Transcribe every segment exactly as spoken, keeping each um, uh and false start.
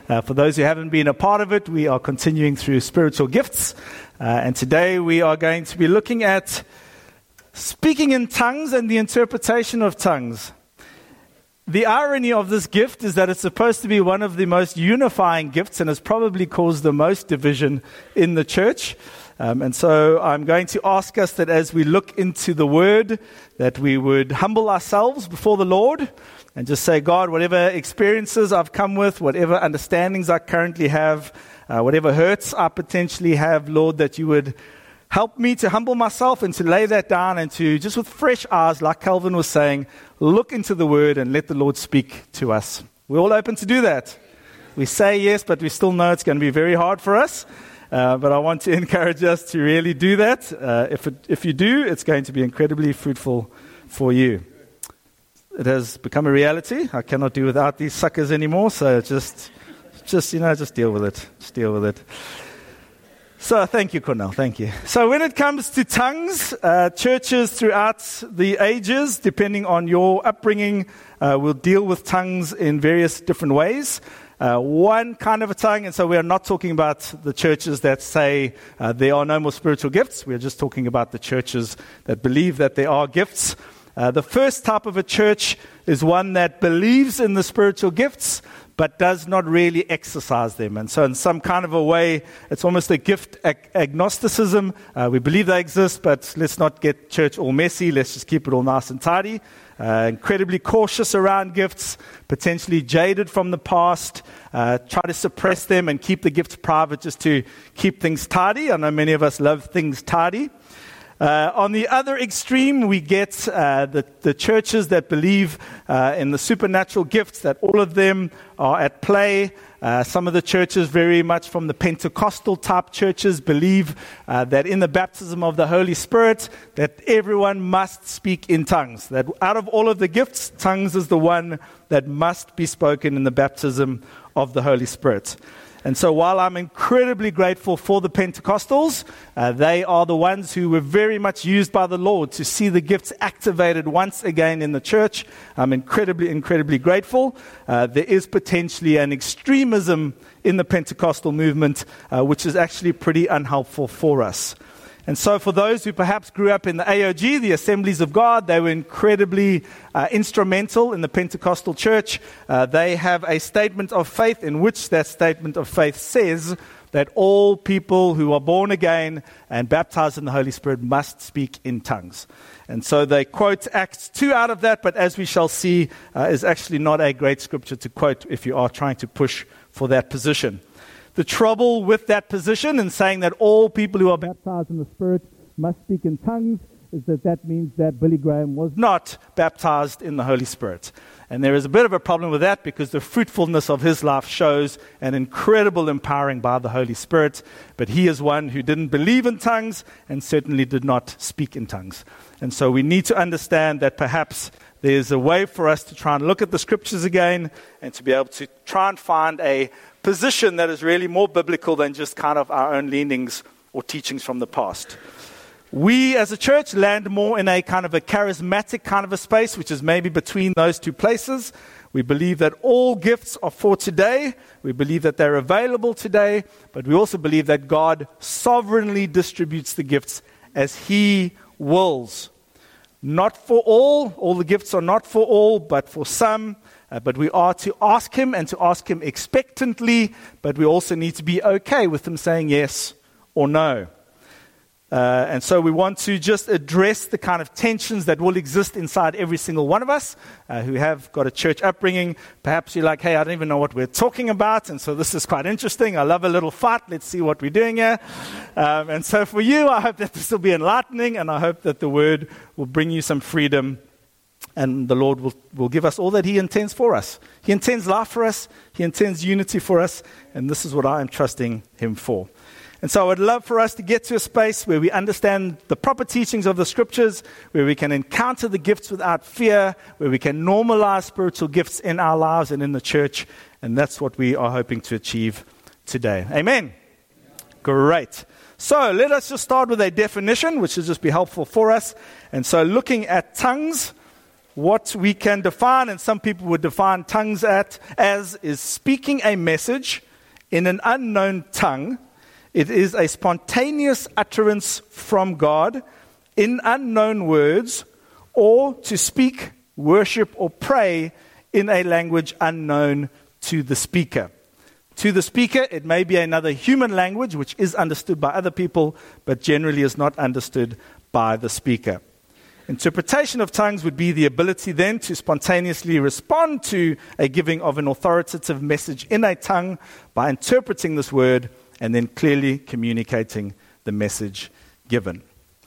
Uh, for those who haven't been a part of it, we are continuing through spiritual gifts. Uh, and today we are going to be looking at speaking in tongues and the interpretation of tongues. The irony of this gift is that it's supposed to be one of the most unifying gifts and has probably caused the most division in the church. Um, and so I'm going to ask us that as we look into the Word, that we would humble ourselves before the Lord and just say, God, whatever experiences I've come with, whatever understandings I currently have, uh, whatever hurts I potentially have, Lord, that you would help me to humble myself and to lay that down and to, just with fresh eyes, like Calvin was saying, look into the Word and let the Lord speak to us. We're all open to do that. We say yes, but we still know it's going to be very hard for us. Uh, but I want to encourage us to really do that. Uh, if it, if you do, it's going to be incredibly fruitful for you. It has become a reality. I cannot do without these suckers anymore. So just, just you know, just deal with it. Just deal with it. So thank you, Cornell. Thank you. So when it comes to tongues, uh, churches throughout the ages, depending on your upbringing, uh, will deal with tongues in various different ways. Uh, one kind of a tongue, and so we are not talking about the churches that say uh, there are no more spiritual gifts. We are just talking about the churches that believe that there are gifts. Uh, the first type of a church is one that believes in the spiritual gifts, but does not really exercise them. And so in some kind of a way, it's almost a gift ag- agnosticism. Uh, we believe they exist, but let's not get church all messy. Let's just keep it all nice and tidy. Uh, incredibly cautious around gifts, potentially jaded from the past, uh, try to suppress them and keep the gifts private just to keep things tidy. I know many of us love things tidy. Uh, on the other extreme, we get uh, the, the churches that believe uh, in the supernatural gifts, that all of them are at play. Uh, some of the churches, very much from the Pentecostal type churches, believe uh, that in the baptism of the Holy Spirit, that everyone must speak in tongues. That out of all of the gifts, tongues is the one that must be spoken in the baptism of the Holy Spirit. And so while I'm incredibly grateful for the Pentecostals, uh, they are the ones who were very much used by the Lord to see the gifts activated once again in the church. I'm incredibly, incredibly grateful. Uh, there is potentially an extremism in the Pentecostal movement, uh, which is actually pretty unhelpful for us. And so for those who perhaps grew up in the A O G, the Assemblies of God, they were incredibly uh, instrumental in the Pentecostal church. Uh, they have a statement of faith in which that statement of faith says that all people who are born again and baptized in the Holy Spirit must speak in tongues. And so they quote Acts two out of that, but as we shall see, uh, is actually not a great scripture to quote if you are trying to push for that position. The trouble with that position and saying that all people who are baptized in the Spirit must speak in tongues is that that means that Billy Graham was not baptized in the Holy Spirit. And there is a bit of a problem with that because the fruitfulness of his life shows an incredible empowering by the Holy Spirit. But he is one who didn't believe in tongues and certainly did not speak in tongues. And so we need to understand that perhaps there's a way for us to try and look at the scriptures again and to be able to try and find a position that is really more biblical than just kind of our own leanings or teachings from the past. We as a church land more in a kind of a charismatic kind of a space, which is maybe between those two places. We believe that all gifts are for today. We believe that they're available today, but we also believe that God sovereignly distributes the gifts as He wills. Not for all, all the gifts are not for all, but for some. Uh, but we are to ask Him and to ask Him expectantly, but we also need to be okay with Him saying yes or no. Uh, and so we want to just address the kind of tensions that will exist inside every single one of us uh, who have got a church upbringing. Perhaps you're like, hey, I don't even know what we're talking about, and so this is quite interesting. I love a little fight. Let's see what we're doing here. Um, and so for you, I hope that this will be enlightening, and I hope that the Word will bring you some freedom, and the Lord will, will give us all that He intends for us. He intends life for us. He intends unity for us, and this is what I am trusting Him for. And so I would love for us to get to a space where we understand the proper teachings of the Scriptures, where we can encounter the gifts without fear, where we can normalize spiritual gifts in our lives and in the church. And that's what we are hoping to achieve today. Amen. Great. So let us just start with a definition, which will just be helpful for us. And so looking at tongues, what we can define, and some people would define tongues at, as is speaking a message in an unknown tongue. It is a spontaneous utterance from God in unknown words, or to speak, worship, or pray in a language unknown to the speaker. To the speaker, it may be another human language which is understood by other people, but generally is not understood by the speaker. Interpretation of tongues would be the ability then to spontaneously respond to a giving of an authoritative message in a tongue by interpreting this word and then clearly communicating the message given.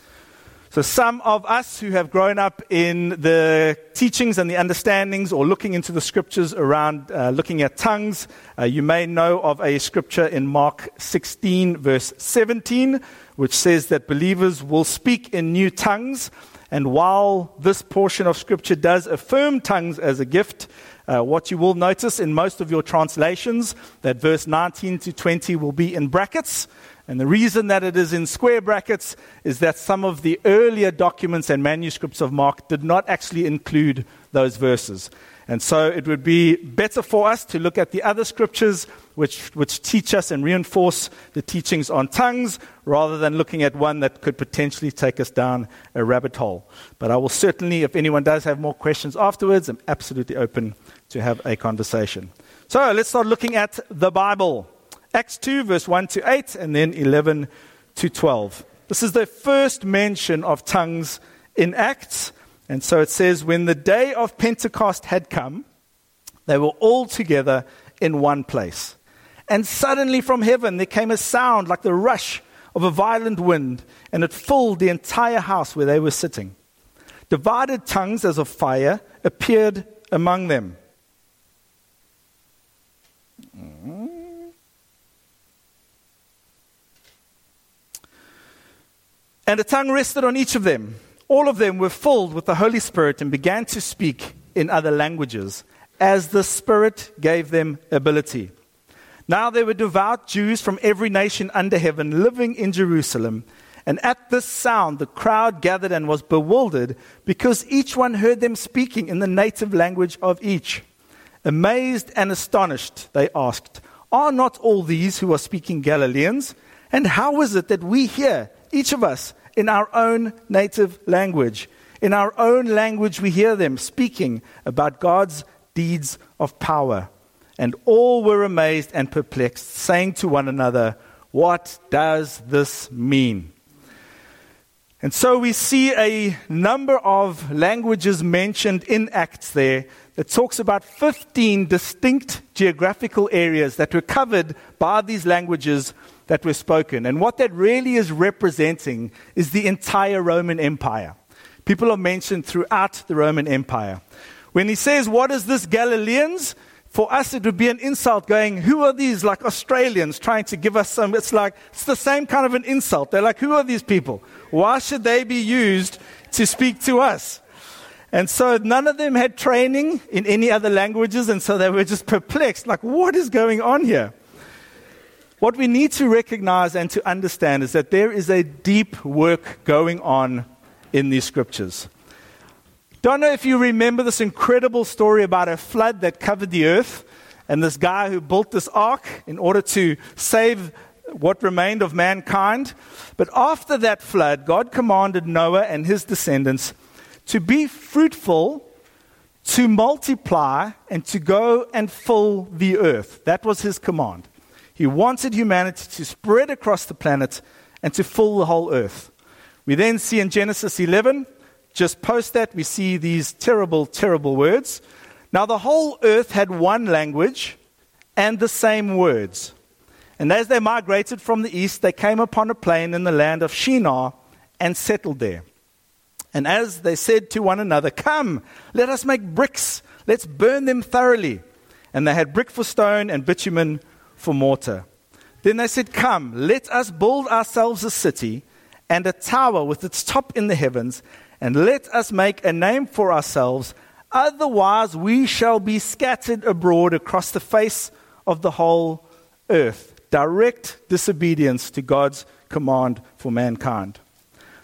So some of us who have grown up in the teachings and the understandings or looking into the scriptures around uh, looking at tongues, uh, you may know of a scripture in Mark sixteen verse seventeen, which says that believers will speak in new tongues. And while this portion of Scripture does affirm tongues as a gift, uh, what you will notice in most of your translations, that verse nineteen to twenty will be in brackets. And the reason that it is in square brackets is that some of the earlier documents and manuscripts of Mark did not actually include those verses. And so it would be better for us to look at the other scriptures which, which teach us and reinforce the teachings on tongues rather than looking at one that could potentially take us down a rabbit hole. But I will certainly, if anyone does have more questions afterwards, I'm absolutely open to have a conversation. So let's start looking at the Bible. Acts two, verse one to eight, and then eleven to twelve. This is the first mention of tongues in Acts. And so it says, when the day of Pentecost had come, they were all together in one place. And suddenly from heaven there came a sound like the rush of a violent wind, and it filled the entire house where they were sitting. Divided tongues as of fire appeared among them. And a tongue rested on each of them. All of them were filled with the Holy Spirit and began to speak in other languages, as the Spirit gave them ability. Now there were devout Jews from every nation under heaven living in Jerusalem. And at this sound the crowd gathered and was bewildered, because each one heard them speaking in the native language of each. Amazed and astonished, they asked, "Are not all these who are speaking Galileans? And how is it that we hear, each of us, in our own native language? In our own language we hear them speaking about God's deeds of power." And all were amazed and perplexed, saying to one another, "What does this mean?" And so we see a number of languages mentioned in Acts there that talks about fifteen distinct geographical areas that were covered by these languages that were spoken. And what that really is representing is the entire Roman Empire. People are mentioned throughout the Roman Empire. When he says, "What is this Galileans?" For us, it would be an insult going, "Who are these?" Like Australians trying to give us some, it's like, it's the same kind of an insult. They're like, "Who are these people? Why should they be used to speak to us?" And so none of them had training in any other languages, and so they were just perplexed, like, what is going on here? What we need to recognize and to understand is that there is a deep work going on in these scriptures. Don't know if you remember this incredible story about a flood that covered the earth, and this guy who built this ark in order to save what remained of mankind. But after that flood, God commanded Noah and his descendants to be fruitful, to multiply, and to go and fill the earth. That was his command. He wanted humanity to spread across the planet and to fill the whole earth. We then see in Genesis eleven, just post that, we see these terrible, terrible words. Now the whole earth had one language and the same words. And as they migrated from the east, they came upon a plain in the land of Shinar and settled there. And as they said to one another, "Come, let us make bricks. Let's burn them thoroughly." And they had brick for stone and bitumen for mortar. Then they said, "Come, let us build ourselves a city and a tower with its top in the heavens, and let us make a name for ourselves. Otherwise we shall be scattered abroad across the face of the whole earth." Direct disobedience to God's command for mankind.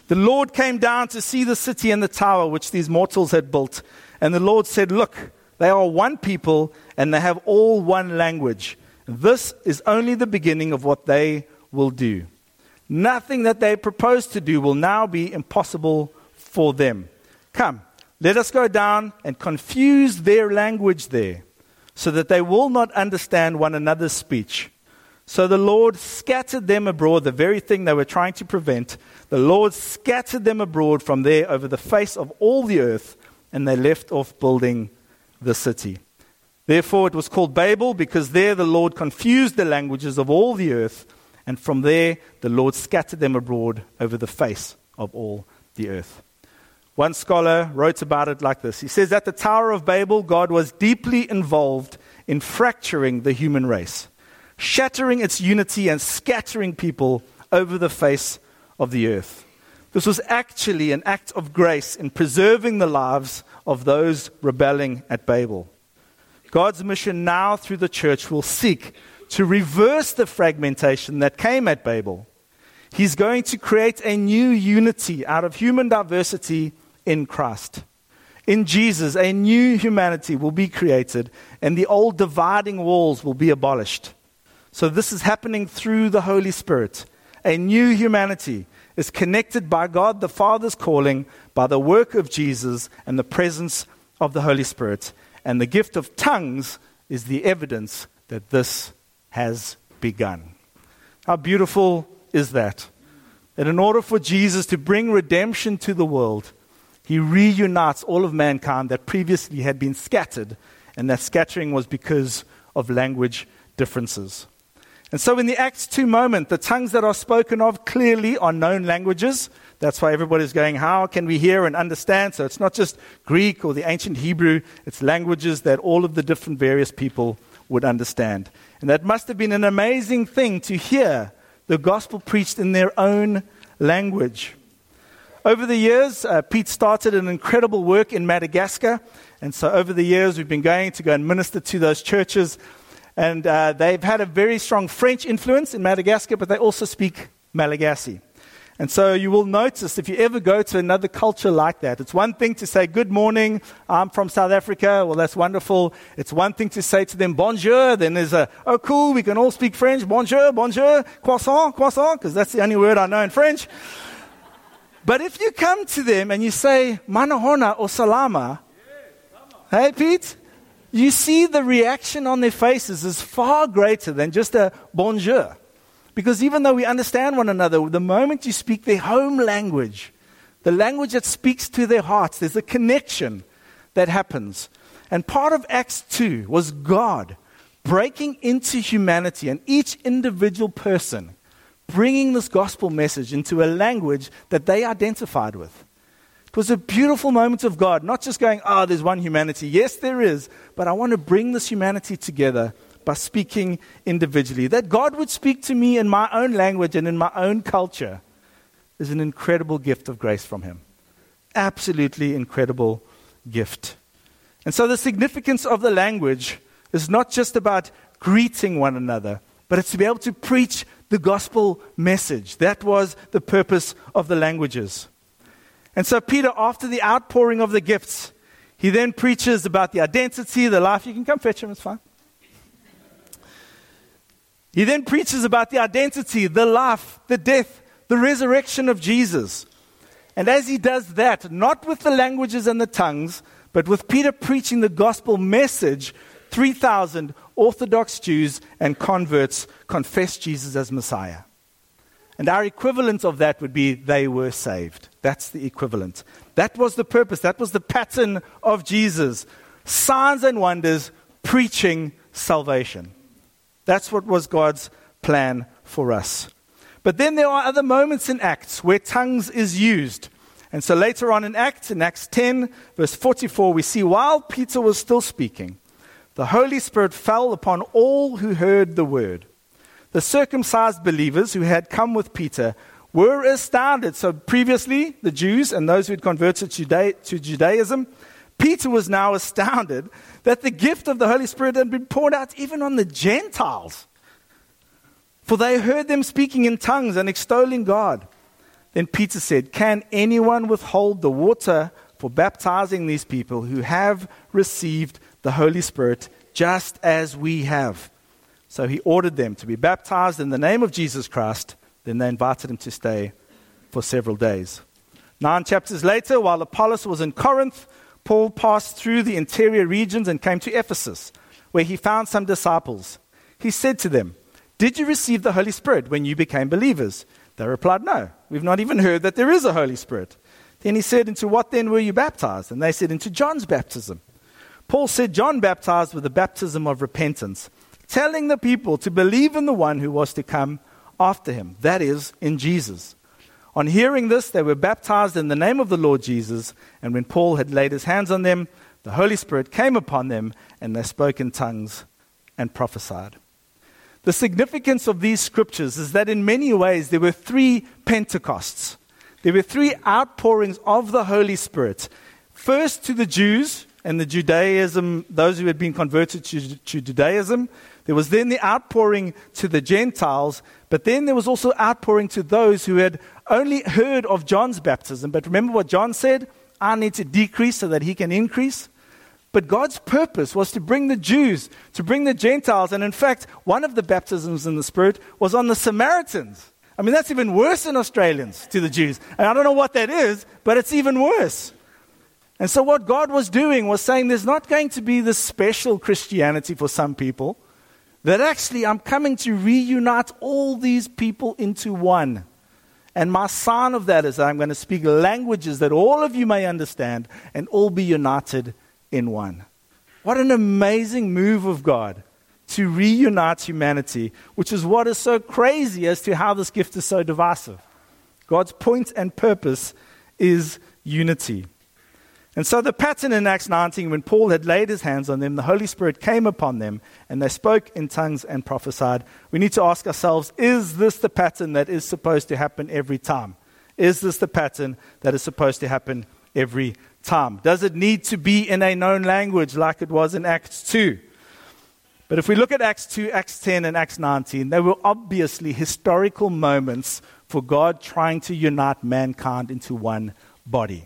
The Lord came down to see the city and the tower which these mortals had built. And the Lord said, look, they are one people and they have all one language. This is only the beginning of what they will do. Nothing that they propose to do will now be impossible for them. Come, let us go down and confuse their language there, so that they will not understand one another's speech. So the Lord scattered them abroad, the very thing they were trying to prevent. The Lord scattered them abroad from there over the face of all the earth, and they left off building the city. Therefore it was called Babel, because there the Lord confused the languages of all the earth, and from there the Lord scattered them abroad over the face of all the earth. One scholar wrote about it like this. He says, at the Tower of Babel, God was deeply involved in fracturing the human race, shattering its unity and scattering people over the face of the earth. This was actually an act of grace in preserving the lives of those rebelling at Babel. God's mission now through the church will seek to reverse the fragmentation that came at Babel. He's going to create a new unity out of human diversity in Christ. In Jesus, a new humanity will be created, and the old dividing walls will be abolished. So this is happening through the Holy Spirit. A new humanity is connected by God the Father's calling, by the work of Jesus and the presence of the Holy Spirit. And the gift of tongues is the evidence that this has begun. How beautiful is that? That in order for Jesus to bring redemption to the world, he reunites all of mankind that previously had been scattered, and that scattering was because of language differences. And so in the Acts two moment, the tongues that are spoken of clearly are known languages. That's why everybody's going, how can we hear and understand? So it's not just Greek or the ancient Hebrew, it's languages that all of the different various people would understand. And that must have been an amazing thing to hear the gospel preached in their own language. Over the years, uh, Pete started an incredible work in Madagascar. And so over the years, we've been going to go and minister to those churches. And uh, they've had a very strong French influence in Madagascar, but they also speak Malagasy. And so you will notice if you ever go to another culture like that, it's one thing to say, good morning, I'm from South Africa. Well, that's wonderful. It's one thing to say to them, bonjour. Then there's a, oh, cool, we can all speak French. Bonjour, bonjour, croissant, croissant, because that's the only word I know in French. But if you come to them and you say, manahona or salama, hey, Pete, you see the reaction on their faces is far greater than just a bonjour. Because even though we understand one another, the moment you speak their home language, the language that speaks to their hearts, there's a connection that happens. And part of Acts two was God breaking into humanity and each individual person bringing this gospel message into a language that they identified with. It was a beautiful moment of God, not just going, oh, there's one humanity. Yes, there is, but I want to bring this humanity together by speaking individually. That God would speak to me in my own language and in my own culture is an incredible gift of grace from him. Absolutely incredible gift. And so the significance of the language is not just about greeting one another, but it's to be able to preach the gospel message. That was the purpose of the languages. And so Peter, after the outpouring of the gifts, he then preaches about the identity, the life. You can come fetch him, it's fine. He then preaches about the identity, the life, the death, the resurrection of Jesus. And as he does that, not with the languages and the tongues, but with Peter preaching the gospel message, three thousand Orthodox Jews and converts confess Jesus as Messiah. And our equivalent of that would be they were saved. That's the equivalent. That was the purpose. That was the pattern of Jesus. Signs and wonders, preaching salvation. That's what was God's plan for us. But then there are other moments in Acts where tongues is used. And so later on in Acts, in Acts ten, verse forty-four, we see while Peter was still speaking, the Holy Spirit fell upon all who heard the word. The circumcised believers who had come with Peter were astounded. So previously, the Jews and those who had converted to, Juda- to Judaism, Peter was now astounded that the gift of the Holy Spirit had been poured out even on the Gentiles. For they heard them speaking in tongues and extolling God. Then Peter said, "Can anyone withhold the water for baptizing these people who have received the Holy Spirit just as we have?" So he ordered them to be baptized in the name of Jesus Christ. Then they invited him to stay for several days. Nine chapters later, while Apollos was in Corinth, Paul passed through the interior regions and came to Ephesus, where he found some disciples. He said to them, "Did you receive the Holy Spirit when you became believers?" They replied, "No, we've not even heard that there is a Holy Spirit." Then he said, "Into what then were you baptized?" And they said, "Into John's baptism." Paul said, "John baptized with the baptism of repentance, telling the people to believe in the one who was to come after him, that is, in Jesus." On hearing this, they were baptized in the name of the Lord Jesus, and when Paul had laid his hands on them, the Holy Spirit came upon them, and they spoke in tongues and prophesied. The significance of these scriptures is that in many ways there were three Pentecosts. There were three outpourings of the Holy Spirit. First to the Jews and the Judaism, those who had been converted to, to Judaism. There was then the outpouring to the Gentiles, but then there was also outpouring to those who had only heard of John's baptism. But remember what John said, "I need to decrease so that he can increase." But God's purpose was to bring the Jews, to bring the Gentiles. And in fact, one of the baptisms in the Spirit was on the Samaritans. I mean, that's even worse than Australians to the Jews. And I don't know what that is, but it's even worse. And so what God was doing was saying there's not going to be this special Christianity for some people, that actually I'm coming to reunite all these people into one. And my sign of that is that I'm going to speak languages that all of you may understand and all be united in one. What an amazing move of God to reunite humanity, which is what is so crazy as to how this gift is so divisive. God's point and purpose is unity. And so the pattern in Acts nineteen, when Paul had laid his hands on them, the Holy Spirit came upon them, and they spoke in tongues and prophesied. We need to ask ourselves, is this the pattern that is supposed to happen every time? Is this the pattern that is supposed to happen every time? Does it need to be in a known language like it was in Acts two? But if we look at Acts two, Acts ten, and Acts nineteen, they were obviously historical moments for God trying to unite mankind into one body.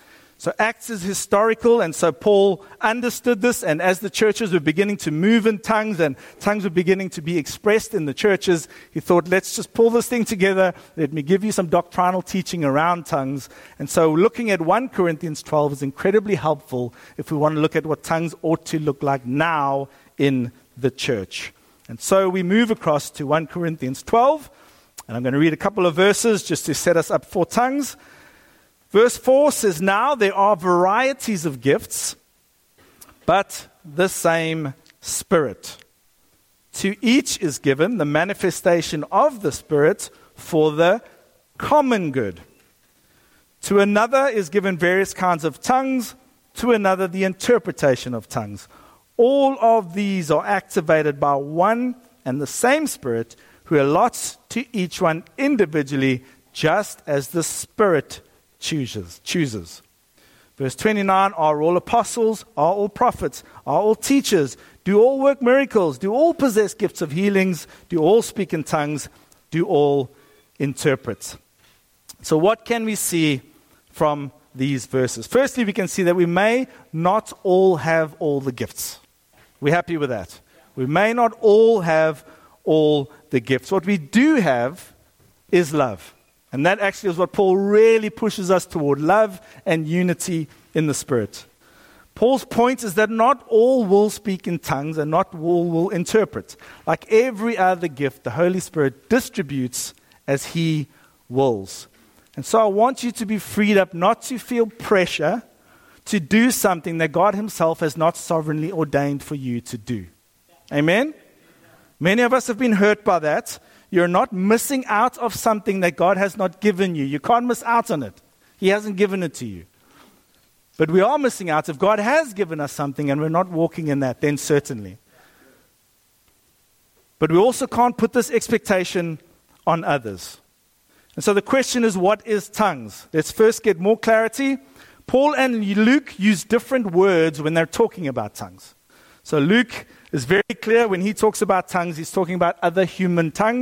So Acts is historical, and so Paul understood this, and as the churches were beginning to move in tongues, and tongues were beginning to be expressed in the churches, he thought, let's just pull this thing together. Let me give you some doctrinal teaching around tongues. And so looking at First Corinthians twelve is incredibly helpful if we want to look at what tongues ought to look like now in the church. And so we move across to First Corinthians twelve, and I'm going to read a couple of verses just to set us up for tongues. Verse four says, "Now there are varieties of gifts, but the same Spirit. To each is given the manifestation of the Spirit for the common good. To another is given various kinds of tongues, to another the interpretation of tongues. All of these are activated by one and the same Spirit, who allots to each one individually, just as the Spirit chooses. chooses. Verse twenty-nine, "Are all apostles? Are all prophets? Are all teachers? Do all work miracles? Do all possess gifts of healings? Do all speak in tongues? Do all interpret?" So what can we see from these verses? Firstly, we can see that we may not all have all the gifts. We're happy with that. We may not all have all the gifts. What we do have is love. And that actually is what Paul really pushes us toward, love and unity in the Spirit. Paul's point is that not all will speak in tongues and not all will interpret. Like every other gift, the Holy Spirit distributes as He wills. And so I want you to be freed up not to feel pressure to do something that God Himself has not sovereignly ordained for you to do. Amen? Many of us have been hurt by that. You're not missing out of something that God has not given you. You can't miss out on it. He hasn't given it to you. But we are missing out. If God has given us something and we're not walking in that, then certainly. But we also can't put this expectation on others. And so the question is, what is tongues? Let's first get more clarity. Paul and Luke use different words when they're talking about tongues. So Luke is very clear when he talks about tongues, he's talking about other human tongues.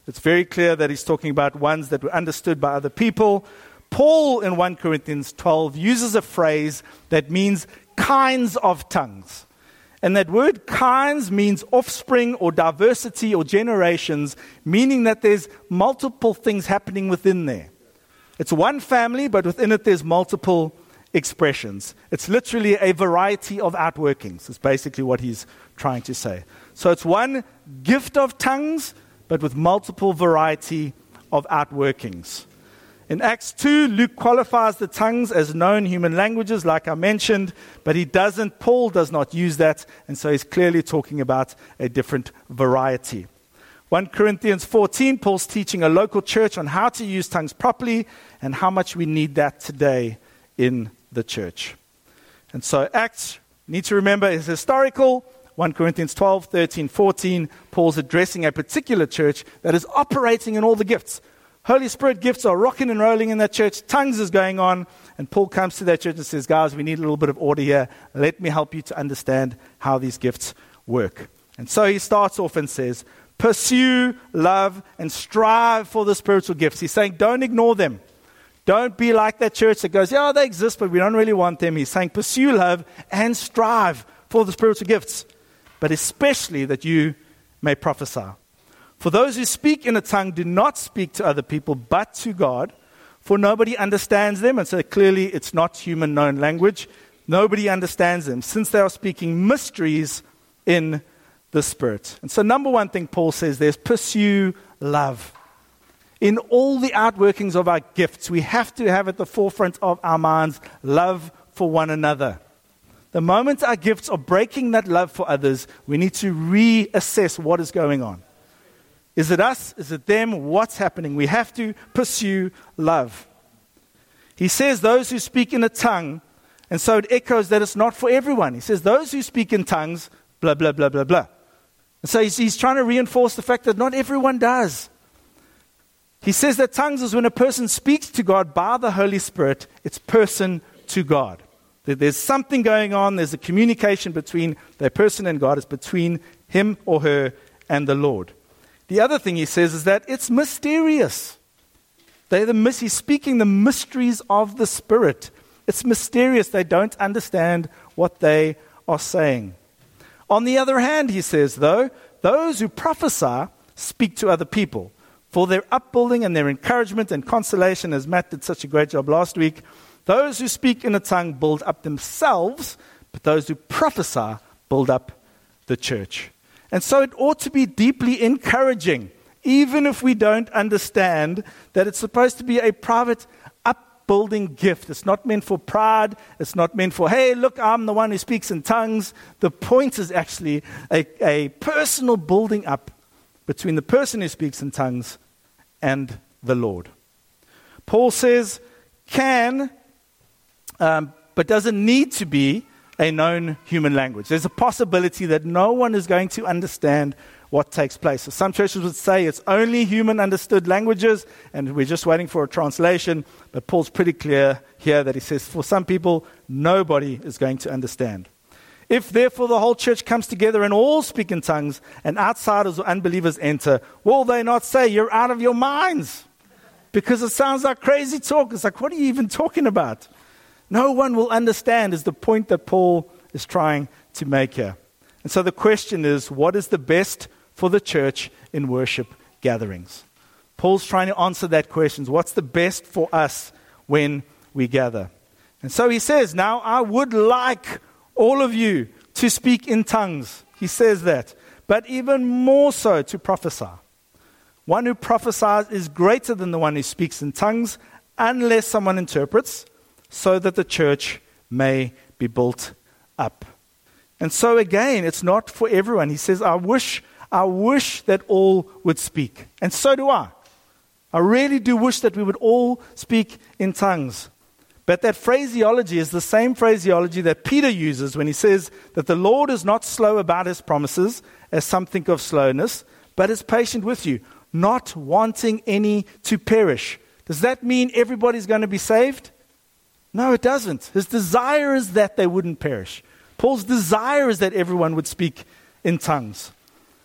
It's very clear that he's talking about ones that were understood by other people. Paul in First Corinthians twelve uses a phrase that means kinds of tongues. And that word kinds means offspring or diversity or generations, meaning that there's multiple things happening within there. It's one family, but within it there's multiple expressions. It's literally a variety of outworkings, is basically what he's trying to say. So it's one gift of tongues, but with multiple variety of outworkings. In Acts two, Luke qualifies the tongues as known human languages, like I mentioned, but he doesn't, Paul does not use that, and so he's clearly talking about a different variety. First Corinthians fourteen, Paul's teaching a local church on how to use tongues properly and how much we need that today in the church. And so Acts, need to remember, is historical. First Corinthians twelve, thirteen, fourteen, Paul's addressing a particular church that is operating in all the gifts. Holy Spirit gifts are rocking and rolling in that church. Tongues is going on. And Paul comes to that church and says, guys, we need a little bit of order here. Let me help you to understand how these gifts work. And so he starts off and says, pursue, love, and strive for the spiritual gifts. He's saying, don't ignore them. Don't be like that church that goes, yeah, they exist, but we don't really want them. He's saying, pursue love and strive for the spiritual gifts, but especially that you may prophesy. For those who speak in a tongue do not speak to other people, but to God, for nobody understands them. And so clearly it's not human known language. Nobody understands them, since they are speaking mysteries in the Spirit. And so number one thing Paul says there is pursue love. In all the outworkings of our gifts, we have to have at the forefront of our minds love for one another. The moment our gifts are breaking that love for others, we need to reassess what is going on. Is it us? Is it them? What's happening? We have to pursue love. He says those who speak in a tongue, and so it echoes that it's not for everyone. He says those who speak in tongues, blah, blah, blah, blah, blah. And so he's, he's trying to reinforce the fact that not everyone does. He says that tongues is when a person speaks to God by the Holy Spirit, it's person to God. There's something going on, there's a communication between the person and God, it's between him or her and the Lord. The other thing he says is that it's mysterious. They're the, he's speaking the mysteries of the Spirit. It's mysterious. They don't understand what they are saying. On the other hand, he says, though, those who prophesy speak to other people for their upbuilding and their encouragement and consolation, as Matt did such a great job last week. Those who speak in a tongue build up themselves, but those who prophesy build up the church. And so it ought to be deeply encouraging, even if we don't understand that it's supposed to be a private upbuilding gift. It's not meant for pride. It's not meant for, hey, look, I'm the one who speaks in tongues. The point is actually a, a personal building up between the person who speaks in tongues and the Lord. Paul says, can, um, but doesn't need to be a known human language. There's a possibility that no one is going to understand what takes place. So some churches would say it's only human understood languages and we're just waiting for a translation. But Paul's pretty clear here that he says for some people, nobody is going to understand. If therefore the whole church comes together and all speak in tongues and outsiders or unbelievers enter, will they not say you're out of your minds? Because it sounds like crazy talk. It's like, what are you even talking about? No one will understand is the point that Paul is trying to make here. And so the question is, what is the best for the church in worship gatherings? Paul's trying to answer that question. What's the best for us when we gather? And so he says, now I would like all of you to speak in tongues. He says that. But even more so to prophesy. One who prophesies is greater than the one who speaks in tongues, unless someone interprets, so that the church may be built up. And so again, it's not for everyone. He says, I wish, I wish that all would speak. And so do I. I really do wish that we would all speak in tongues. But that phraseology is the same phraseology that Peter uses when he says that the Lord is not slow about his promises, as some think of slowness, but is patient with you, not wanting any to perish. Does that mean everybody's going to be saved? No, it doesn't. His desire is that they wouldn't perish. Paul's desire is that everyone would speak in tongues.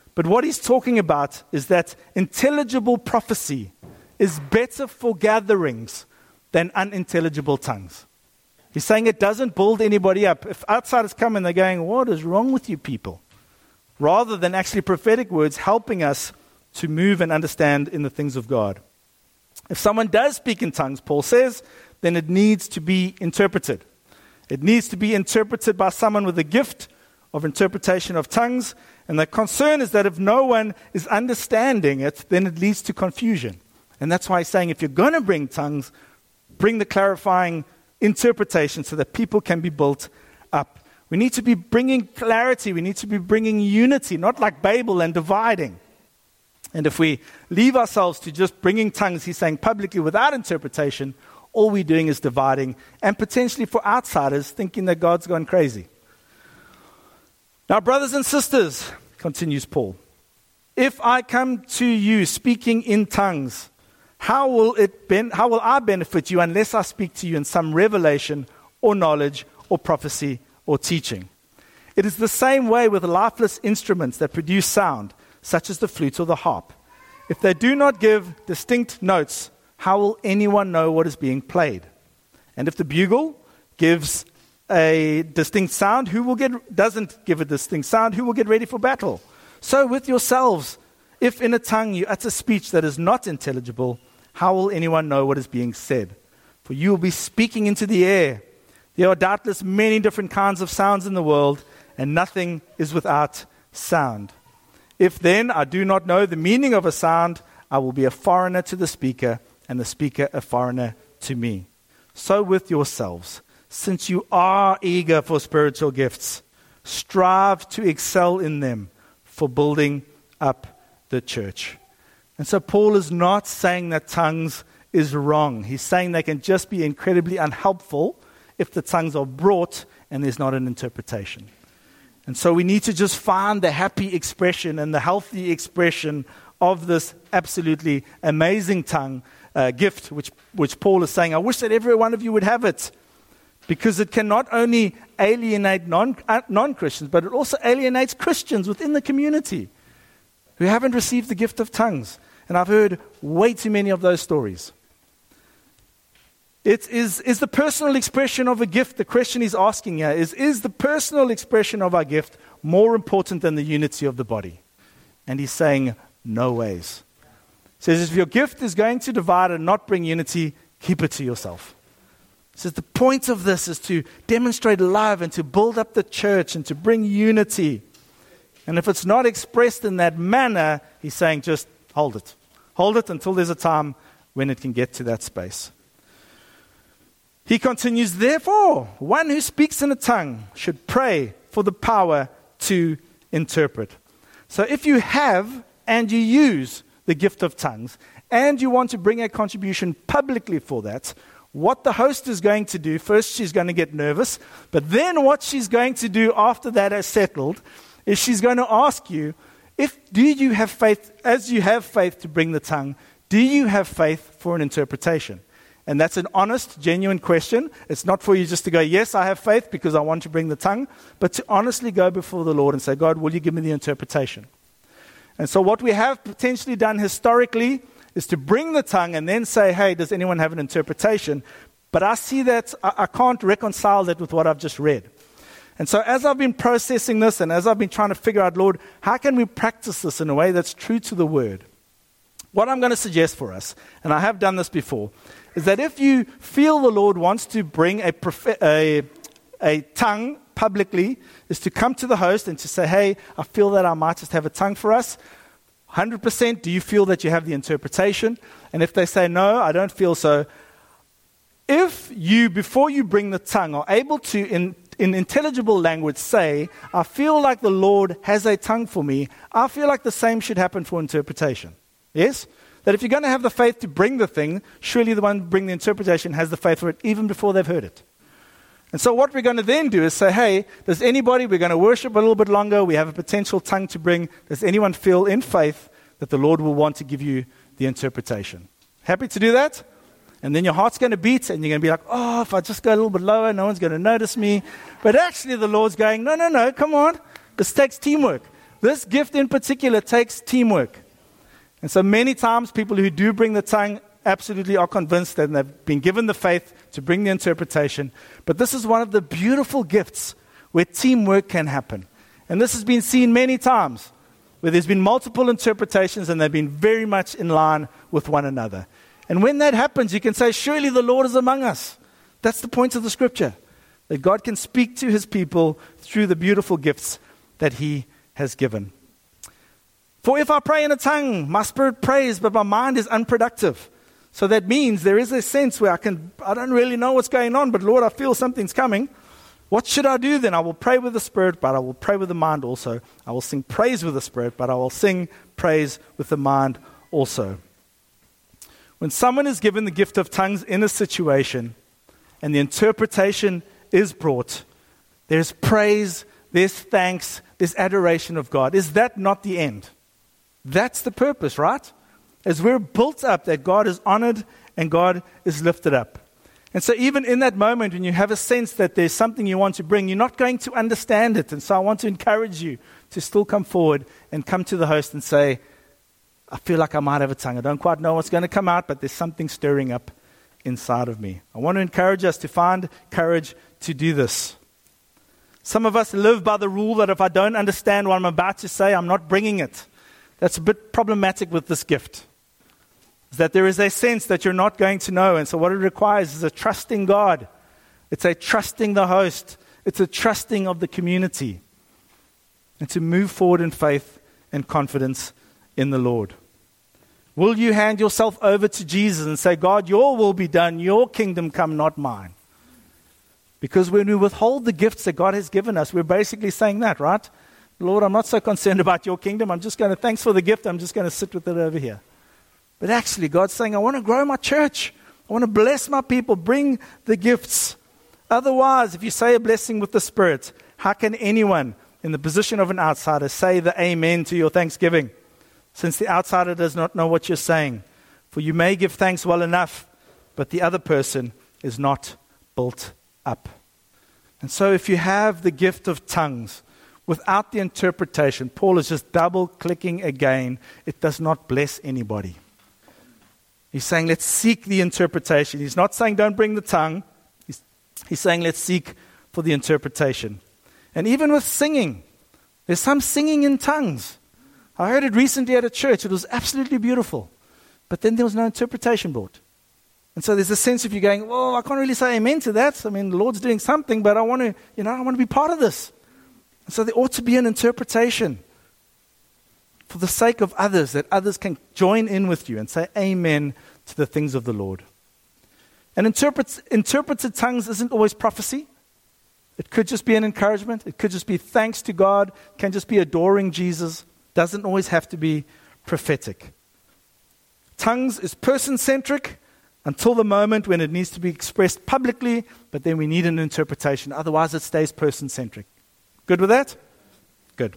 But what he's talking about is that intelligible prophecy is better for gatherings than unintelligible tongues. He's saying it doesn't build anybody up. If outsiders come and they're going, what is wrong with you people? Rather than actually prophetic words helping us to move and understand in the things of God. If someone does speak in tongues, Paul says, then it needs to be interpreted. It needs to be interpreted by someone with a gift of interpretation of tongues. And the concern is that if no one is understanding it, then it leads to confusion. And that's why he's saying if you're going to bring tongues, bring the clarifying interpretation so that people can be built up. We need to be bringing clarity. We need to be bringing unity, not like Babel and dividing. And if we leave ourselves to just bringing tongues, he's saying publicly without interpretation, all we're doing is dividing and potentially for outsiders thinking that God's gone crazy. Now, brothers and sisters, continues Paul, if I come to you speaking in tongues, how will it ben- how will I benefit you unless I speak to you in some revelation or knowledge or prophecy or teaching? It is the same way with lifeless instruments that produce sound, such as the flute or the harp. If they do not give distinct notes, how will anyone know what is being played? And if the bugle gives a distinct sound, who will get doesn't give a distinct sound, who will get ready for battle? So with yourselves, if in a tongue you utter speech that is not intelligible, how will anyone know what is being said? For you will be speaking into the air. There are doubtless many different kinds of sounds in the world, and nothing is without sound. If then I do not know the meaning of a sound, I will be a foreigner to the speaker, and the speaker a foreigner to me. So with yourselves, since you are eager for spiritual gifts, strive to excel in them for building up the church. And so Paul is not saying that tongues is wrong. He's saying they can just be incredibly unhelpful if the tongues are brought and there's not an interpretation. And so we need to just find the happy expression and the healthy expression of this absolutely amazing tongue uh, gift, which, which Paul is saying, I wish that every one of you would have it, because it can not only alienate non, uh, non-Christians, but it also alienates Christians within the community who haven't received the gift of tongues. And I've heard way too many of those stories. It is, is the personal expression of a gift, the question he's asking here is, is the personal expression of our gift more important than the unity of the body? And he's saying, no ways. He says, if your gift is going to divide and not bring unity, keep it to yourself. He says, the point of this is to demonstrate love and to build up the church and to bring unity. And if it's not expressed in that manner, he's saying, just hold it. Hold it until there's a time when it can get to that space. He continues, therefore, one who speaks in a tongue should pray for the power to interpret. So if you have and you use the gift of tongues and you want to bring a contribution publicly for that, what the host is going to do, first she's going to get nervous, but then what she's going to do after that has settled is she's going to ask you, if do you have faith, as you have faith to bring the tongue, do you have faith for an interpretation? And that's an honest, genuine question. It's not for you just to go, yes, I have faith because I want to bring the tongue, but to honestly go before the Lord and say, God, will you give me the interpretation? And so what we have potentially done historically is to bring the tongue and then say, hey, does anyone have an interpretation? But I see that, I, I can't reconcile that with what I've just read. And so as I've been processing this and as I've been trying to figure out, Lord, how can we practice this in a way that's true to the word? What I'm going to suggest for us, and I have done this before, is that if you feel the Lord wants to bring a, a, a tongue publicly, is to come to the host and to say, hey, I feel that I might just have a tongue for us. one hundred percent, do you feel that you have the interpretation? And if they say, no, I don't feel so, if you, before you bring the tongue, are able to, in, in intelligible language, say, I feel like the Lord has a tongue for me, I feel like the same should happen for interpretation. Yes? That if you're going to have the faith to bring the thing, surely the one bring the interpretation has the faith for it even before they've heard it. And so what we're going to then do is say, hey, does anybody, we're going to worship a little bit longer, we have a potential tongue to bring, does anyone feel in faith that the Lord will want to give you the interpretation? Happy to do that? And then your heart's going to beat and you're going to be like, oh, if I just go a little bit lower, no one's going to notice me. But actually the Lord's going, no, no, no, come on. This takes teamwork. this gift in particular takes teamwork. And so many times people who do bring the tongue absolutely are convinced that they've been given the faith to bring the interpretation. But this is one of the beautiful gifts where teamwork can happen. And this has been seen many times, where there's been multiple interpretations and they've been very much in line with one another. And when that happens, you can say, surely the Lord is among us. That's the point of the scripture, that God can speak to his people through the beautiful gifts that he has given. For if I pray in a tongue, my spirit prays, but my mind is unproductive. So that means there is a sense where I can, I don't really know what's going on, but Lord, I feel something's coming. What should I do then? I will pray with the spirit, but I will pray with the mind also. I will sing praise with the spirit, but I will sing praise with the mind also. When someone is given the gift of tongues in a situation and the interpretation is brought, there's praise, there's thanks, there's adoration of God. Is that not the end? That's the purpose, right? As we're built up, that God is honored and God is lifted up. And so even in that moment when you have a sense that there's something you want to bring, you're not going to understand it. And so I want to encourage you to still come forward and come to the host and say, I feel like I might have a tongue. I don't quite know what's going to come out, but there's something stirring up inside of me. I want to encourage us to find courage to do this. Some of us live by the rule that if I don't understand what I'm about to say, I'm not bringing it. That's a bit problematic with this gift. Is that there is a sense that you're not going to know. And so what it requires is a trusting God. It's a trusting the host. It's a trusting of the community. And to move forward in faith and confidence in the Lord. Will you hand yourself over to Jesus and say, God, your will be done, your kingdom come, not mine? Because when we withhold the gifts that God has given us, we're basically saying that, right? Lord, I'm not so concerned about your kingdom. I'm just going to, thanks for the gift. I'm just going to sit with it over here. But actually, God's saying, I want to grow my church. I want to bless my people. Bring the gifts. Otherwise, if you say a blessing with the Spirit, how can anyone in the position of an outsider say the amen to your thanksgiving? Since the outsider does not know what you're saying. For you may give thanks well enough, but the other person is not built up. And so if you have the gift of tongues, without the interpretation, Paul is just double-clicking again. It does not bless anybody. He's saying, let's seek the interpretation. He's not saying, don't bring the tongue. He's, he's saying, let's seek for the interpretation. And even with singing, there's some singing in tongues. I heard it recently at a church. It was absolutely beautiful. But then there was no interpretation brought. And so there's a sense of you going, well, I can't really say amen to that. I mean, the Lord's doing something, but I want to, you know, I want to be part of this. And so there ought to be an interpretation for the sake of others, that others can join in with you and say amen to the things of the Lord. And interpret, interpreted tongues isn't always prophecy. It could just be an encouragement. It could just be thanks to God. It can just be adoring Jesus. Doesn't always have to be prophetic. Tongues is person-centric until the moment when it needs to be expressed publicly, but then we need an interpretation. Otherwise, it stays person-centric. Good with that? Good.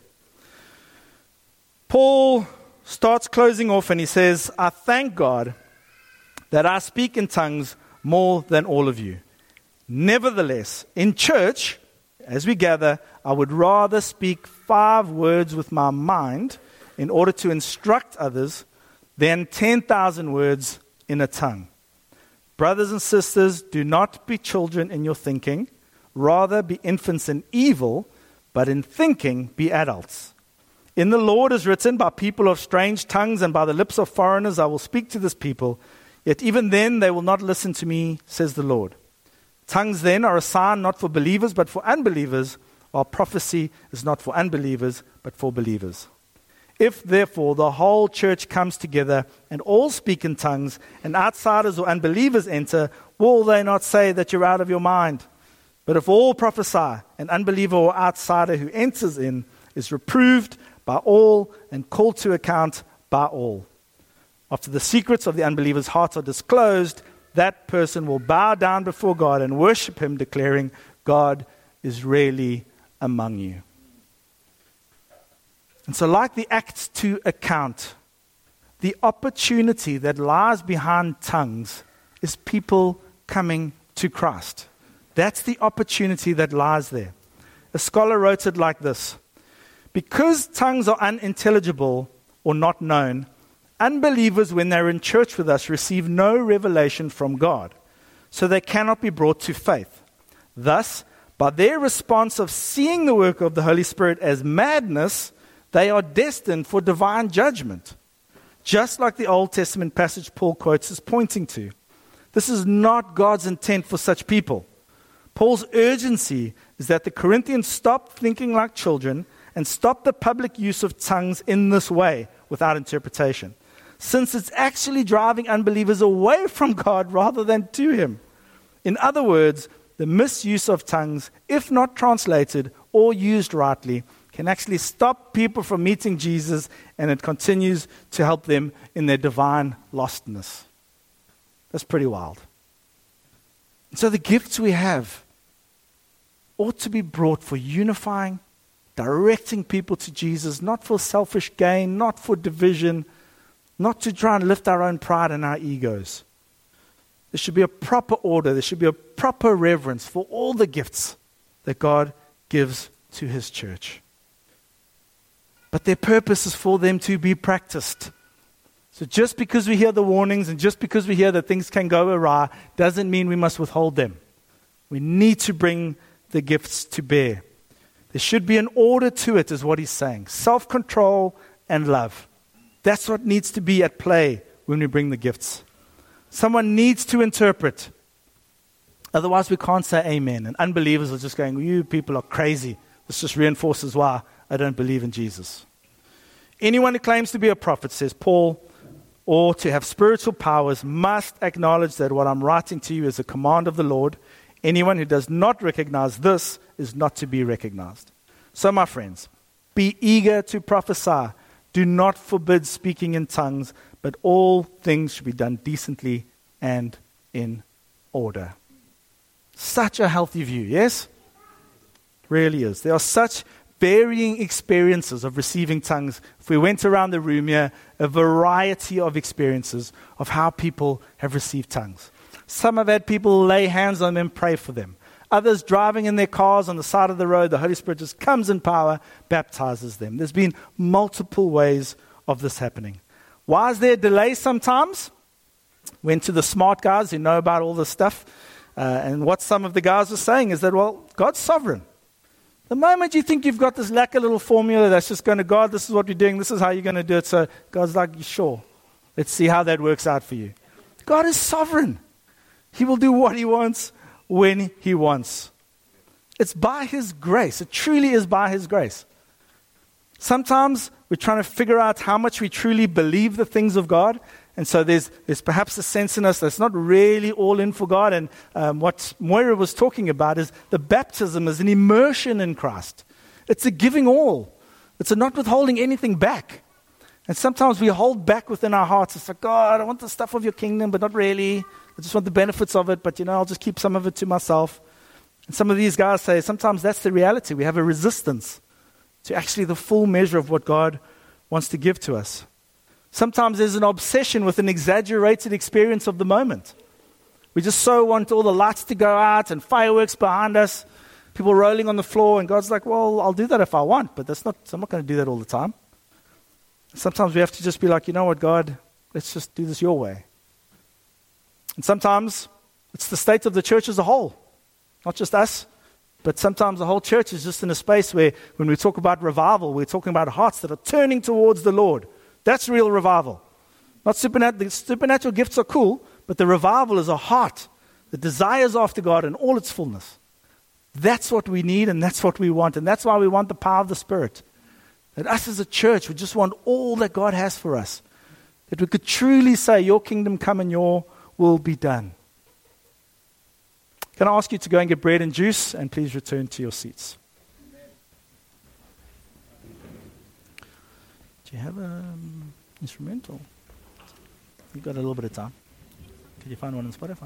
Paul starts closing off and he says, I thank God that I speak in tongues more than all of you. Nevertheless, in church, as we gather, I would rather speak five words with my mind in order to instruct others than ten thousand words in a tongue. Brothers and sisters, do not be children in your thinking. Rather be infants in evil, but in thinking be adults. In the Lord is written, by people of strange tongues and by the lips of foreigners I will speak to this people. Yet even then they will not listen to me, says the Lord. Tongues then are a sign not for believers but for unbelievers, while prophecy is not for unbelievers but for believers. If therefore the whole church comes together and all speak in tongues, and outsiders or unbelievers enter, will they not say that you're out of your mind? But if all prophesy, an unbeliever or outsider who enters in is reproved by all and called to account by all. After the secrets of the unbeliever's heart are disclosed, that person will bow down before God and worship him, declaring, God is really among you. And so like the Acts two account, the opportunity that lies behind tongues is people coming to Christ. That's the opportunity that lies there. A scholar wrote it like this. Because tongues are unintelligible or not known, unbelievers, when they're in church with us, receive no revelation from God, so they cannot be brought to faith. Thus, by their response of seeing the work of the Holy Spirit as madness, they are destined for divine judgment, just like the Old Testament passage Paul quotes is pointing to. This is not God's intent for such people. Paul's urgency is that the Corinthians stop thinking like children and stop the public use of tongues in this way without interpretation, since it's actually driving unbelievers away from God rather than to Him. In other words, the misuse of tongues, if not translated or used rightly, can actually stop people from meeting Jesus, and it continues to help them in their divine lostness. That's pretty wild. So the gifts we have ought to be brought for unifying, directing people to Jesus, not for selfish gain, not for division, not to try and lift our own pride and our egos. There should be a proper order, there should be a proper reverence for all the gifts that God gives to His church. But their purpose is for them to be practiced. So just because we hear the warnings and just because we hear that things can go awry doesn't mean we must withhold them. We need to bring the gifts to bear. There should be an order to it, is what he's saying. Self-control and love. That's what needs to be at play when we bring the gifts. Someone needs to interpret. Otherwise we can't say amen. And unbelievers are just going, you people are crazy. This just reinforces why I don't believe in Jesus. Anyone who claims to be a prophet, says Paul, or to have spiritual powers must acknowledge that what I'm writing to you is a command of the Lord. Anyone who does not recognize this is not to be recognized. So my friends, be eager to prophesy. Do not forbid speaking in tongues, but all things should be done decently and in order. Such a healthy view, yes? Really is. There are such varying experiences of receiving tongues. If we went around the room here, a variety of experiences of how people have received tongues. Some have had people lay hands on them, pray for them. Others driving in their cars on the side of the road, the Holy Spirit just comes in power, baptizes them. There's been multiple ways of this happening. Why is there a delay sometimes? Went to the smart guys who know about all this stuff. Uh, and what some of the guys are saying is that, well, God's sovereign. The moment you think you've got this lacquer little formula that's just going to, God, this is what we're doing, this is how you're going to do it. So God's like, sure, let's see how that works out for you. God is sovereign. He will do what He wants when He wants. It's by His grace. It truly is by His grace. Sometimes we're trying to figure out how much we truly believe the things of God. And so there's there's perhaps a sense in us that's not really all in for God. And um, what Moira was talking about is the baptism is an immersion in Christ. It's a giving all. It's a not withholding anything back. And sometimes we hold back within our hearts. It's like, God, I want the stuff of your kingdom, but not really. I just want the benefits of it, but you know, I'll just keep some of it to myself. And some of these guys say sometimes that's the reality. We have a resistance to actually the full measure of what God wants to give to us. Sometimes there's an obsession with an exaggerated experience of the moment. We just so want all the lights to go out and fireworks behind us, people rolling on the floor, and God's like, well, I'll do that if I want, but that's not. I'm not going to do that all the time. Sometimes we have to just be like, you know what, God, let's just do this your way. And sometimes it's the state of the church as a whole, not just us, but sometimes the whole church is just in a space where when we talk about revival, we're talking about hearts that are turning towards the Lord. That's real revival. Not supernatural. The supernatural gifts are cool, but the revival is a heart that desires after God in all its fullness. That's what we need, and that's what we want, and that's why we want the power of the Spirit. That us as a church, we just want all that God has for us. That we could truly say, your kingdom come and your will be done. Can I ask you to go and get bread and juice, and please return to your seats. Do you have an instrumental? You've got a little bit of time. Could you find one on Spotify?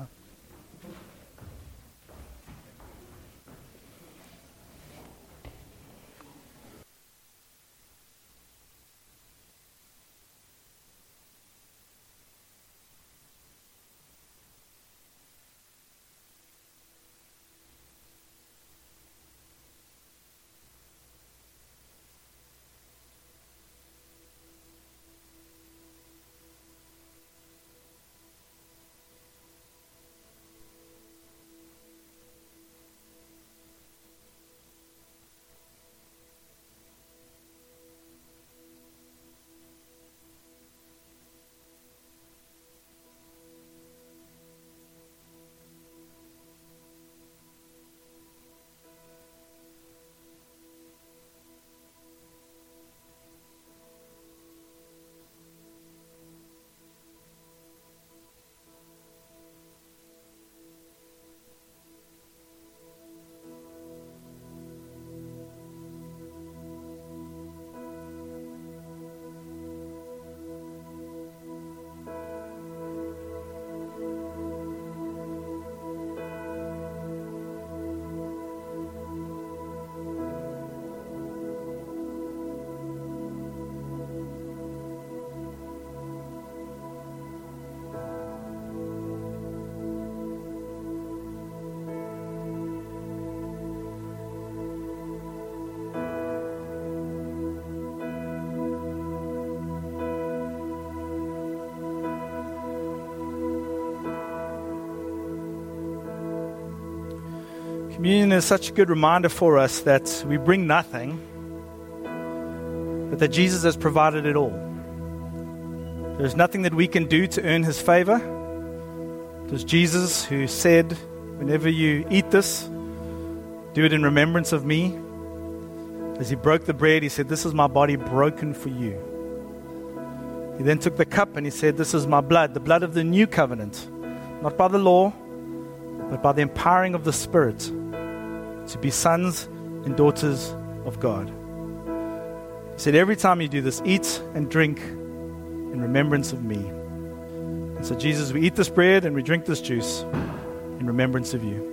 Communion is such a good reminder for us that we bring nothing, but that Jesus has provided it all. There's nothing that we can do to earn His favor. It was Jesus who said, whenever you eat this, do it in remembrance of me. As He broke the bread, He said, this is my body broken for you. He then took the cup and He said, this is my blood, the blood of the new covenant, not by the law, but by the empowering of the Spirit, to be sons and daughters of God. He said, every time you do this, eat and drink in remembrance of me. And so, Jesus, we eat this bread and we drink this juice in remembrance of you.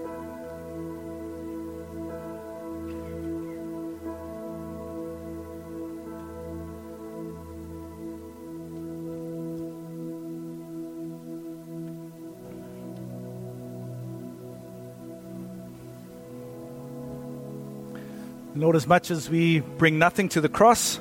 Lord, as much as we bring nothing to the cross,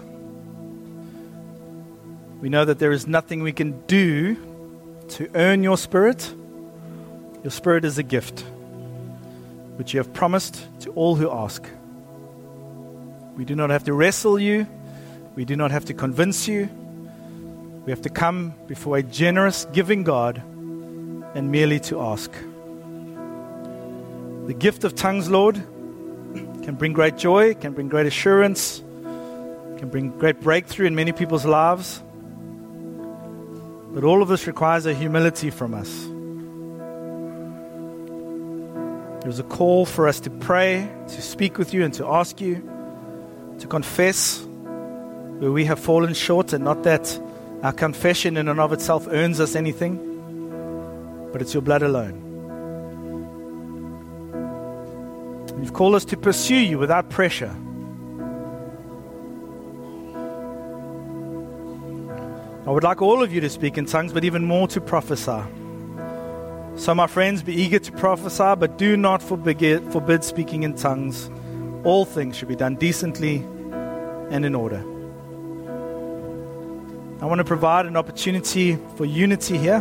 we know that there is nothing we can do to earn your Spirit. Your Spirit is a gift, which you have promised to all who ask. We do not have to wrestle you. We do not have to convince you. We have to come before a generous, giving God and merely to ask. The gift of tongues, Lord, can bring great joy, can bring great assurance, can bring great breakthrough in many people's lives. But all of this requires a humility from us. There's a call for us to pray, to speak with you and to ask you, to confess where we have fallen short, and not that our confession in and of itself earns us anything, but it's your blood alone. You've called us to pursue you without pressure. I would like all of you to speak in tongues, but even more to prophesy. So, my friends, be eager to prophesy, but do not forbid, forbid speaking in tongues. All things should be done decently and in order. I want to provide an opportunity for unity here.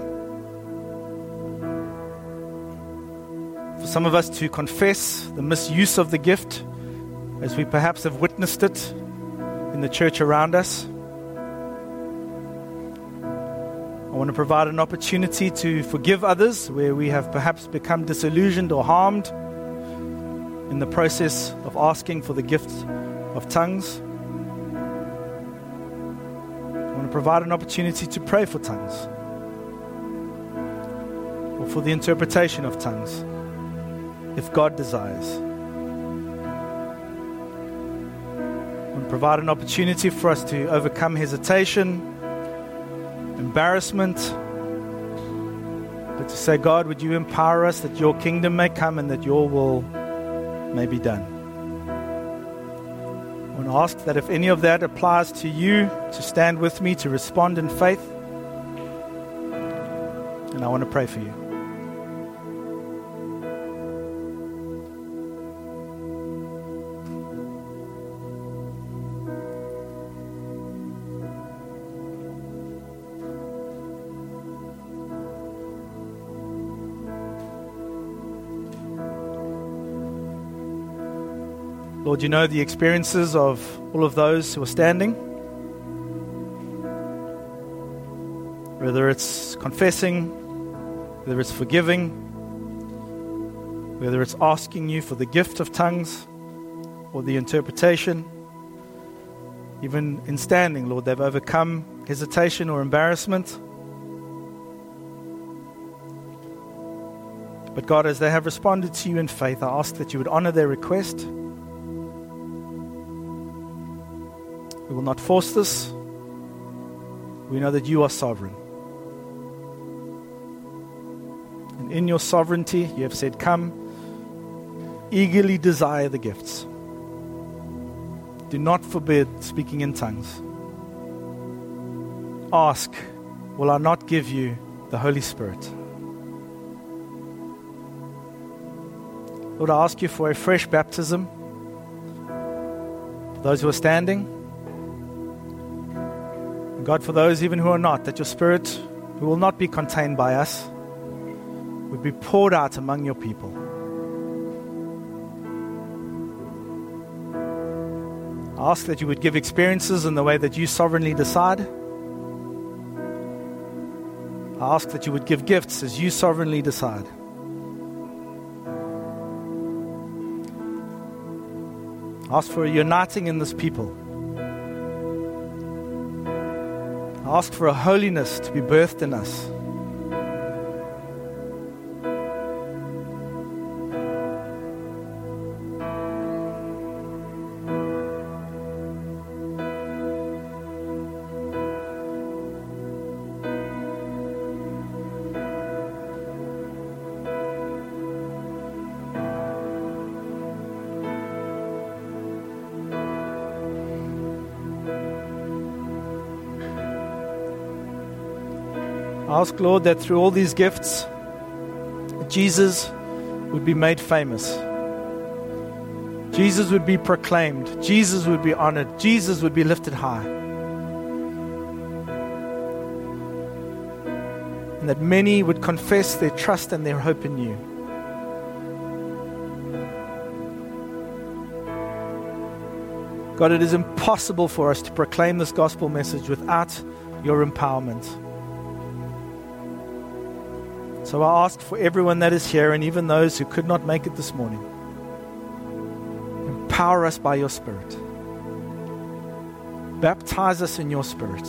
For some of us to confess the misuse of the gift, as we perhaps have witnessed it in the church around us. I want to provide an opportunity to forgive others where we have perhaps become disillusioned or harmed in the process of asking for the gift of tongues. I want to provide an opportunity to pray for tongues, or for the interpretation of tongues, if God desires. I want to provide an opportunity for us to overcome hesitation, embarrassment, but to say, God, would you empower us that your kingdom may come and that your will may be done. I want to ask that if any of that applies to you, to stand with me, to respond in faith, and I want to pray for you. Lord, you know the experiences of all of those who are standing. Whether it's confessing, whether it's forgiving, whether it's asking you for the gift of tongues or the interpretation. Even in standing, Lord, they've overcome hesitation or embarrassment. But God, as they have responded to you in faith, I ask that you would honor their request. We will not force this. We know that you are sovereign. And in your sovereignty, you have said, come, eagerly desire the gifts. Do not forbid speaking in tongues. Ask, will I not give you the Holy Spirit? Lord, I ask you for a fresh baptism. For those who are standing, God, for those even who are not, that your Spirit, who will not be contained by us, would be poured out among your people. I ask that you would give experiences in the way that you sovereignly decide. I ask that you would give gifts as you sovereignly decide. I ask for a uniting in this people. I ask for a holiness to be birthed in us. I ask, Lord, that through all these gifts, Jesus would be made famous. Jesus would be proclaimed. Jesus would be honored. Jesus would be lifted high. And that many would confess their trust and their hope in you. God, it is impossible for us to proclaim this gospel message without your empowerment. So I ask for everyone that is here and even those who could not make it this morning, empower us by your Spirit. Baptize us in your Spirit.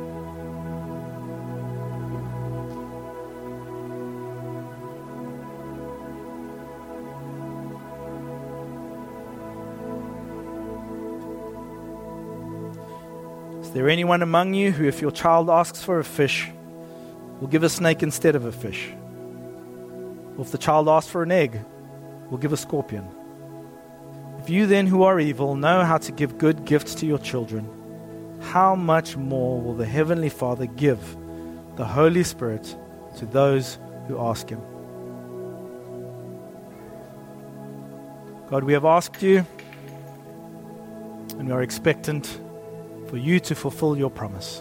Is there anyone among you who, if your child asks for a fish, will give a snake instead of a fish? Or if the child asks for an egg, we'll give a scorpion. If you then who are evil know how to give good gifts to your children, how much more will the Heavenly Father give the Holy Spirit to those who ask Him? God, we have asked you, and we are expectant for you to fulfill your promise.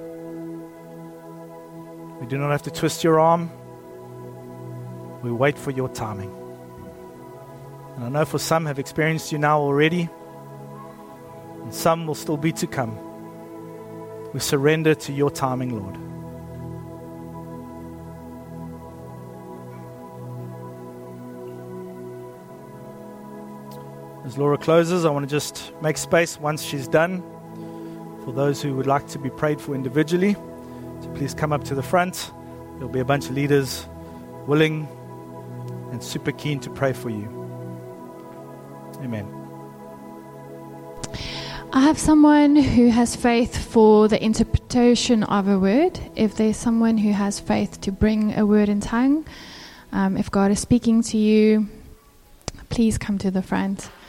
We do not have to twist your arm. We wait for your timing. And I know for some have experienced you now already, and some will still be to come. We surrender to your timing, Lord. As Laura closes, I want to just make space once she's done for those who would like to be prayed for individually. So please come up to the front. There'll be a bunch of leaders willing and super keen to pray for you. Amen. I have someone who has faith for the interpretation of a word. If there's someone who has faith to bring a word in tongue, um, if God is speaking to you, please come to the front.